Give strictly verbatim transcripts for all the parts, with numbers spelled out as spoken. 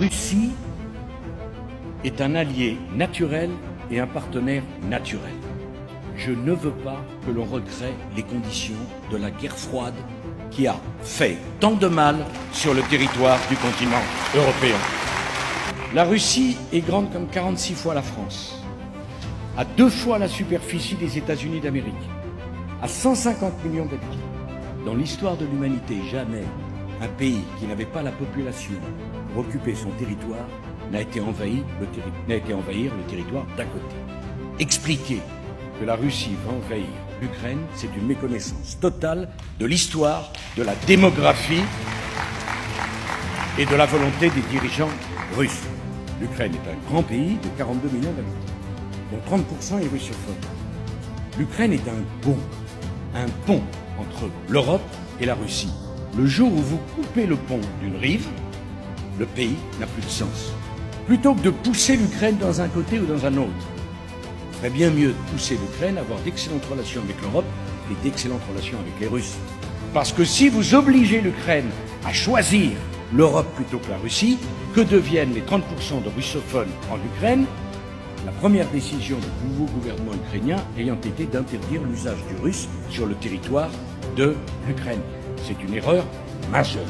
Russie est un allié naturel et un partenaire naturel. Je ne veux pas que l'on recrée les conditions de la guerre froide qui a fait tant de mal sur le territoire du continent européen. La Russie est grande comme quarante-six fois la France, à deux fois la superficie des États-Unis d'Amérique, à cent cinquante millions d'habitants. Dans l'histoire de l'humanité, jamais un pays qui n'avait pas la population pour occuper son territoire n'a été, envahi le terri- n'a été envahir le territoire d'à côté. Expliquer que la Russie va envahir l'Ukraine, c'est une méconnaissance totale de l'histoire, de la démographie et de la volonté des dirigeants russes. L'Ukraine est un grand pays de quarante-deux millions d'habitants, dont trente pour cent est russophone. L'Ukraine est un pont, un pont entre l'Europe et la Russie. Le jour où vous coupez le pont d'une rive, le pays n'a plus de sens. Plutôt que de pousser l'Ukraine dans un côté ou dans un autre, il serait bien mieux de pousser l'Ukraine à avoir d'excellentes relations avec l'Europe et d'excellentes relations avec les Russes. Parce que si vous obligez l'Ukraine à choisir l'Europe plutôt que la Russie, que deviennent les trente pour cent de russophones en Ukraine? La première décision du nouveau gouvernement ukrainien ayant été d'interdire l'usage du russe sur le territoire de l'Ukraine. C'est une erreur majeure.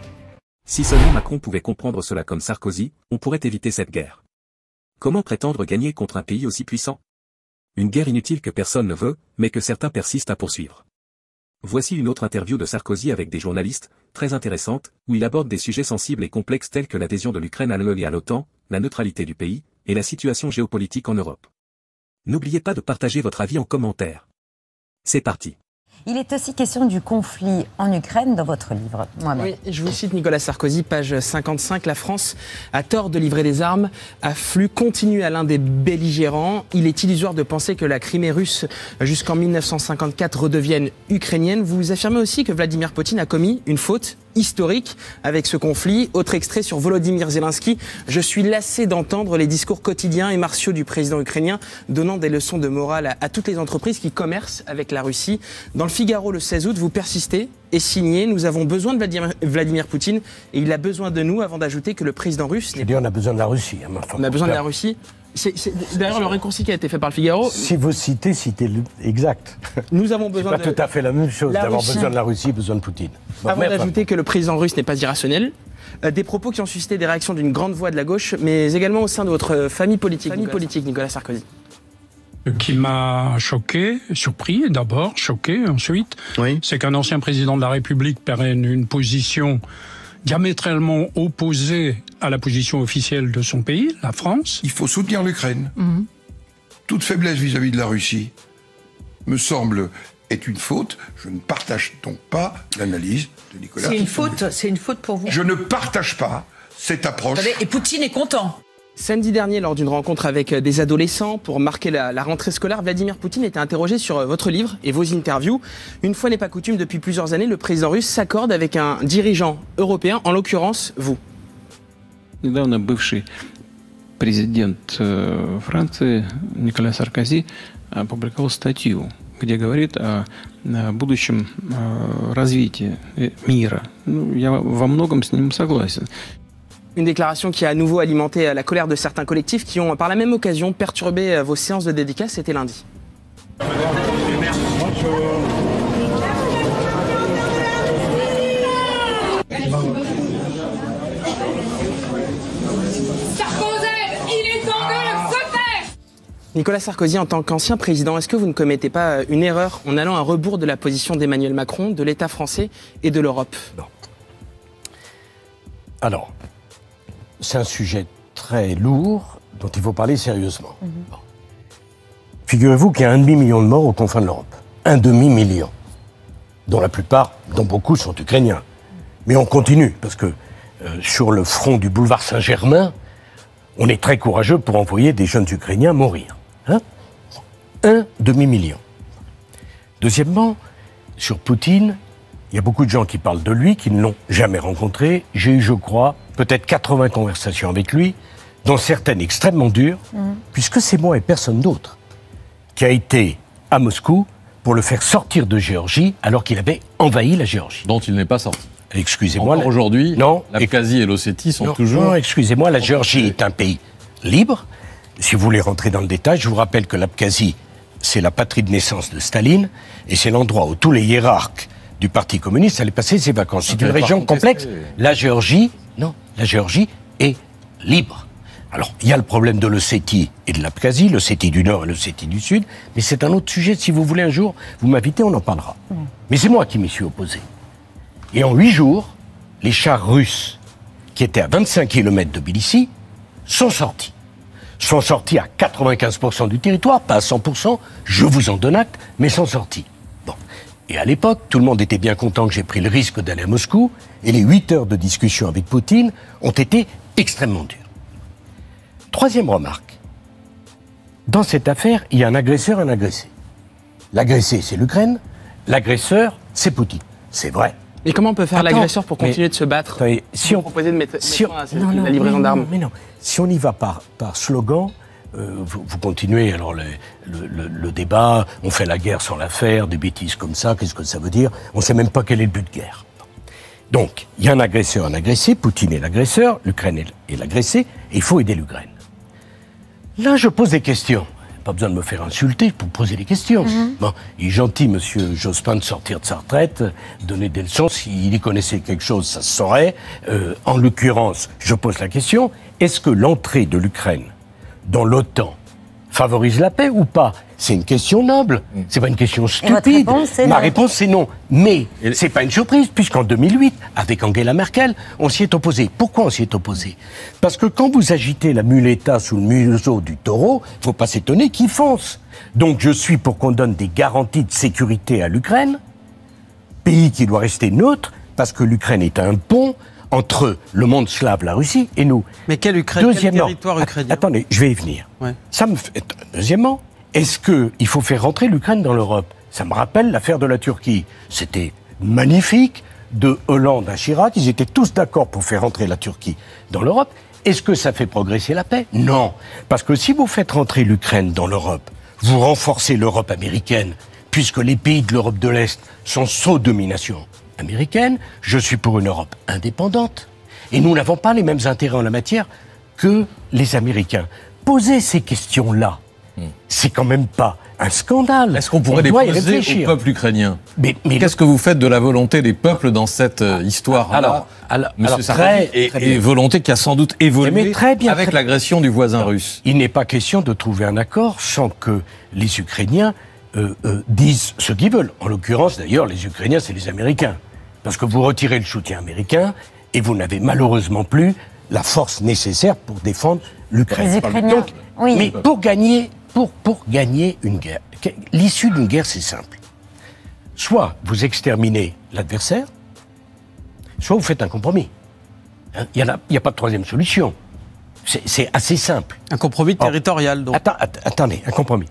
Si seulement Macron pouvait comprendre cela comme Sarkozy, on pourrait éviter cette guerre. Comment prétendre gagner contre un pays aussi puissant? Une guerre inutile que personne ne veut, mais que certains persistent à poursuivre. Voici une autre interview de Sarkozy avec des journalistes, très intéressante, où il aborde des sujets sensibles et complexes tels que l'adhésion de l'Ukraine à l'E U et à l'OTAN, la neutralité du pays, et la situation géopolitique en Europe. N'oubliez pas de partager votre avis en commentaire. C'est parti. Il est aussi question du conflit en Ukraine dans votre livre. Oui, je vous cite Nicolas Sarkozy, page cinquante-cinq. La France a tort de livrer des armes à flux continu à l'un des belligérants. Il est illusoire de penser que la Crimée russe jusqu'en mille neuf cent cinquante-quatre redevienne ukrainienne. Vous affirmez aussi que Vladimir Poutine a commis une faute historique avec ce conflit. Autre extrait sur Volodymyr Zelensky. Je suis lassé d'entendre les discours quotidiens et martiaux du président ukrainien donnant des leçons de morale à, à toutes les entreprises qui commercent avec la Russie. Dans le Figaro le seize août, vous persistez et signez. Nous avons besoin de Vladimir, Vladimir Poutine et il a besoin de nous, avant d'ajouter que le président russe... Je dis on a besoin de la Russie. Hein, on a besoin de la Russie. C'est, c'est, d'ailleurs, le raccourci qui a été fait par le Figaro... Si vous citez, citez le exact. Nous avons besoin c'est pas de... tout à fait la même chose d'avoir Russie, besoin de la Russie, besoin de Poutine. Bon, avant d'ajouter que le président russe n'est pas irrationnel, euh, des propos qui ont suscité des réactions d'une grande voix de la gauche, mais également au sein de votre famille politique, famille Nicolas, politique, Nicolas Sarkozy. Ce qui m'a choqué, surpris d'abord, choqué ensuite, oui. c'est qu'un ancien président de la République prenne une position diamétralement opposée à la position officielle de son pays, la France. Il faut soutenir l'Ukraine. Mmh. Toute faiblesse vis-à-vis de la Russie me semble est une faute. Je ne partage donc pas l'analyse de Nicolas. C'est une faute, c'est une faute pour vous. Je ne partage pas cette approche. Et Poutine est content. Samedi dernier, lors d'une rencontre avec des adolescents pour marquer la, la rentrée scolaire, Vladimir Poutine était interrogé sur votre livre et vos interviews. Une fois n'est pas coutume, depuis plusieurs années, le président russe s'accorde avec un dirigeant européen, en l'occurrence vous. Недавно бывший президент Франции Никола Саркози опубликовал статью, где говорит о будущем развитии мира. Я во многом с ним согласен. Une déclaration qui a à nouveau alimenté la colère de certains collectifs qui ont par la même occasion perturbé vos séances de dédicace, c'était lundi. Nicolas Sarkozy, en tant qu'ancien président, est-ce que vous ne commettez pas une erreur en allant à rebours de la position d'Emmanuel Macron, de l'État français et de l'Europe? Non. Alors, c'est un sujet très lourd dont il faut parler sérieusement. Mmh. Bon. Figurez-vous qu'il y a un demi-million de morts aux confins de l'Europe. Un demi-million. Dont la plupart, dont beaucoup sont ukrainiens. Mais on continue, parce que euh, sur le front du boulevard Saint-Germain, on est très courageux pour envoyer des jeunes Ukrainiens mourir. Hein? Un demi-million. Deuxièmement, sur Poutine, il y a beaucoup de gens qui parlent de lui, qui ne l'ont jamais rencontré. J'ai eu, je crois, peut-être quatre-vingts conversations avec lui, dont certaines extrêmement dures, mmh. puisque c'est moi et personne d'autre qui a été à Moscou pour le faire sortir de Géorgie alors qu'il avait envahi la Géorgie. Dont il n'est pas sorti. excusez-moi. Encore aujourd'hui, non, l'Abkhazie et l'Ossétie sont non, toujours... Non, excusez-moi, la Géorgie est un pays libre. Si vous voulez rentrer dans le détail, je vous rappelle que l'Abkhazie, c'est la patrie de naissance de Staline, et c'est l'endroit où tous les hiérarques du Parti communiste allaient passer ses vacances. C'est une région complexe. La Géorgie, non, la Géorgie est libre. Alors, il y a le problème de l'Ossétie et de l'Abkhazie, l'Ossétie du Nord et l'Ossétie du Sud, mais c'est un autre sujet. Si vous voulez un jour, vous m'invitez, on en parlera. Mmh. Mais c'est moi qui m'y suis opposé. Et en huit jours, les chars russes, qui étaient à vingt-cinq kilomètres de Tbilissi, sont sortis. Sont sortis à quatre-vingt-quinze pour cent du territoire, pas à cent pour cent, je vous en donne acte, mais sont sortis. Bon. Et à l'époque, tout le monde était bien content que j'ai pris le risque d'aller à Moscou, et les huit heures de discussion avec Poutine ont été extrêmement dures. Troisième remarque. Dans cette affaire, il y a un agresseur et un agressé. L'agressé, c'est l'Ukraine. L'agresseur, c'est Poutine. C'est vrai. Et comment on peut faire l'agresseur pour continuer mais, de se battre? Attendez, si on proposait de mettre, si mettre on, non, non, la livraison d'armes. Mais non, si on y va par, par slogan, euh, vous, vous continuez alors le, le, le, le débat, on fait la guerre sans la faire, des bêtises comme ça, qu'est-ce que ça veut dire? On ne sait même pas quel est le but de guerre. Donc, il y a un agresseur, un agressé, Poutine est l'agresseur, l'Ukraine est l'agressé, et il faut aider l'Ukraine. Là, je pose des questions. Pas besoin de me faire insulter pour poser des questions. Mm-hmm. Bon, il est gentil, monsieur Jospin, de sortir de sa retraite, donner des leçons. S'il y connaissait quelque chose, ça se saurait. Euh, en l'occurrence, je pose la question, est-ce que l'entrée de l'Ukraine dans l'OTAN favorise la paix ou pas? C'est une question noble, mm. c'est pas une question stupide. Réponse, Ma non. réponse, c'est non. Mais Et... c'est pas une surprise, puisqu'en deux mille huit, avec Angela Merkel, on s'y est opposé. Pourquoi on s'y est opposé? Parce que quand vous agitez la muleta sous le museau du taureau, faut pas s'étonner qu'il fonce. Donc je suis pour qu'on donne des garanties de sécurité à l'Ukraine, pays qui doit rester neutre, parce que l'Ukraine est un pont entre le monde slave, la Russie, et nous. Mais quelle Ukraine? Quel territoire ukrainien? Attendez, je vais y venir. Ouais. Ça me fait... Deuxièmement, est-ce qu'il faut faire rentrer l'Ukraine dans l'Europe? Ça me rappelle l'affaire de la Turquie. C'était magnifique, de Hollande à Chirac, ils étaient tous d'accord pour faire rentrer la Turquie dans l'Europe. Est-ce que ça fait progresser la paix? Non. Parce que si vous faites rentrer l'Ukraine dans l'Europe, vous renforcez l'Europe américaine, puisque les pays de l'Europe de l'Est sont sous domination américaine. Je suis pour une Europe indépendante. Et nous n'avons pas les mêmes intérêts en la matière que les Américains. Poser ces questions-là, hmm. c'est quand même pas un scandale. Est-ce qu'on pourrait les poser au peuple ukrainien? Mais, mais Qu'est-ce le... que vous faites de la volonté des peuples dans cette euh, histoire-là, alors, alors, Monsieur alors, Sarkozy, très, et, très et volonté qui a sans doute évolué très bien, avec très... l'agression du voisin non, russe? Il n'est pas question de trouver un accord sans que les Ukrainiens euh, euh, disent ce qu'ils veulent. En l'occurrence, d'ailleurs, les Ukrainiens, c'est les Américains. Parce que vous retirez le soutien américain et vous n'avez malheureusement plus la force nécessaire pour défendre l'Ukraine. Les Ukrainiens, Donc, oui. Mais pour gagner, pour, pour gagner une guerre, l'issue d'une guerre, c'est simple. Soit vous exterminez l'adversaire, soit vous faites un compromis. Hein, il n'y a, a pas de troisième solution. C'est assez simple. Un compromis Or, territorial, donc. Attends, att attendez, un compromis.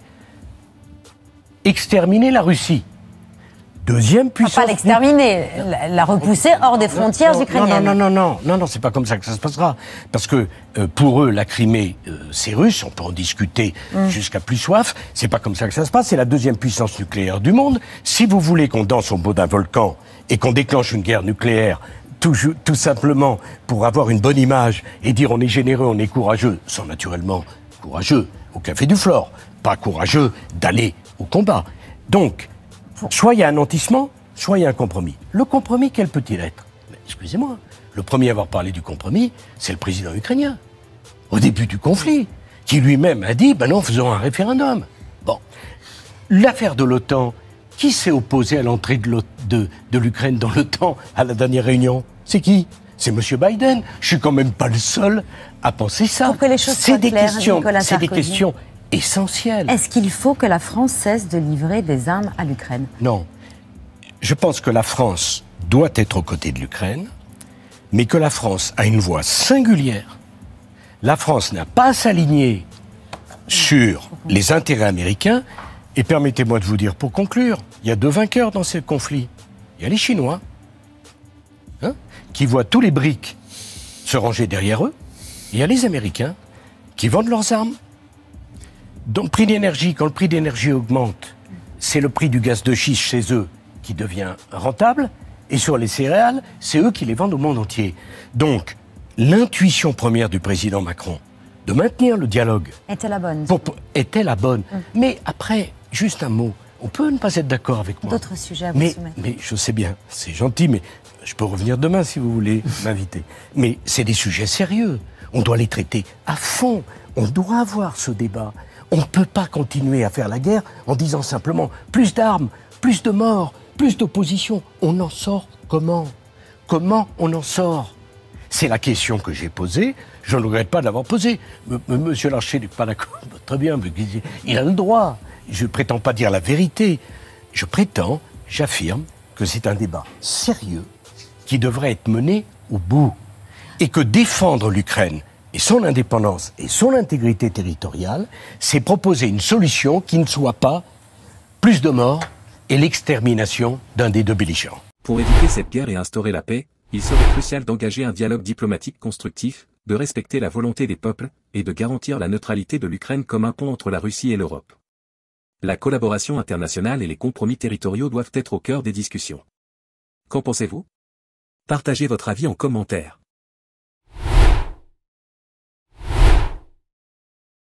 Exterminer la Russie. Deuxième puissance. Pas l'exterminer, la, la repousser hors des frontières non, ukrainiennes. Non, non, non, non, non, non, c'est pas comme ça que ça se passera. Parce que euh, pour eux, la Crimée, euh, c'est russe. On peut en discuter mm. jusqu'à plus soif. C'est pas comme ça que ça se passe. C'est la deuxième puissance nucléaire du monde. Si vous voulez qu'on danse au bout d'un volcan et qu'on déclenche une guerre nucléaire, tout, tout simplement pour avoir une bonne image et dire on est généreux, on est courageux, sans naturellement courageux au café du Flore, pas courageux d'aller au combat. Donc soit il y a un nantissement, soit il y a un compromis. Le compromis, quel peut-il être? Excusez-moi, le premier à avoir parlé du compromis, c'est le président ukrainien, au début du conflit, qui lui-même a dit, ben non, faisons un référendum. Bon, l'affaire de l'OTAN, qui s'est opposé à l'entrée de, de, de l'Ukraine dans l'OTAN à la dernière réunion? C'est qui? C'est M. Biden. Je suis quand même pas le seul à penser ça. Pour que les choses soient claires, Nicolas Sarkozy, c'est des questions essentiel. Est-ce qu'il faut que la France cesse de livrer des armes à l'Ukraine? Non. Je pense que la France doit être aux côtés de l'Ukraine, mais que la France a une voix singulière. La France n'a pas à s'aligner sur les intérêts américains. Et permettez-moi de vous dire, pour conclure, il y a deux vainqueurs dans ce conflit. Il y a les Chinois, hein, qui voient tous les briques se ranger derrière eux. Et il y a les Américains qui vendent leurs armes. Donc, le prix d'énergie, quand le prix d'énergie augmente, c'est le prix du gaz de schiste chez eux qui devient rentable, Et sur les céréales, c'est eux qui les vendent au monde entier. Donc, l'intuition première du président Macron, de maintenir le dialogue... Était la bonne. Pour, pour, était la bonne. Mmh. Mais après, juste un mot, on peut ne pas être d'accord avec moi. D'autres sujets à vous mais, soumettre. Mais je sais bien, c'est gentil, mais je peux revenir demain si vous voulez m'inviter. Mais c'est des sujets sérieux. On doit les traiter à fond. On doit avoir ce débat. On ne peut pas continuer à faire la guerre en disant simplement plus d'armes, plus de morts, plus d'opposition. On en sort comment? Comment on en sort? C'est la question que j'ai posée. Je ne regrette pas de l'avoir posée. M- Monsieur Larcher n'est pas d'accord. Très bien, mais il a le droit. Je ne prétends pas dire la vérité. Je prétends, j'affirme, que c'est un débat sérieux qui devrait être mené au bout. Et que défendre l'Ukraine et son indépendance et son intégrité territoriale, c'est proposer une solution qui ne soit pas plus de morts et l'extermination d'un des deux belligérants. Pour éviter cette guerre et instaurer la paix, il serait crucial d'engager un dialogue diplomatique constructif, de respecter la volonté des peuples, et de garantir la neutralité de l'Ukraine comme un pont entre la Russie et l'Europe. La collaboration internationale et les compromis territoriaux doivent être au cœur des discussions. Qu'en pensez-vous? Partagez votre avis en commentaire.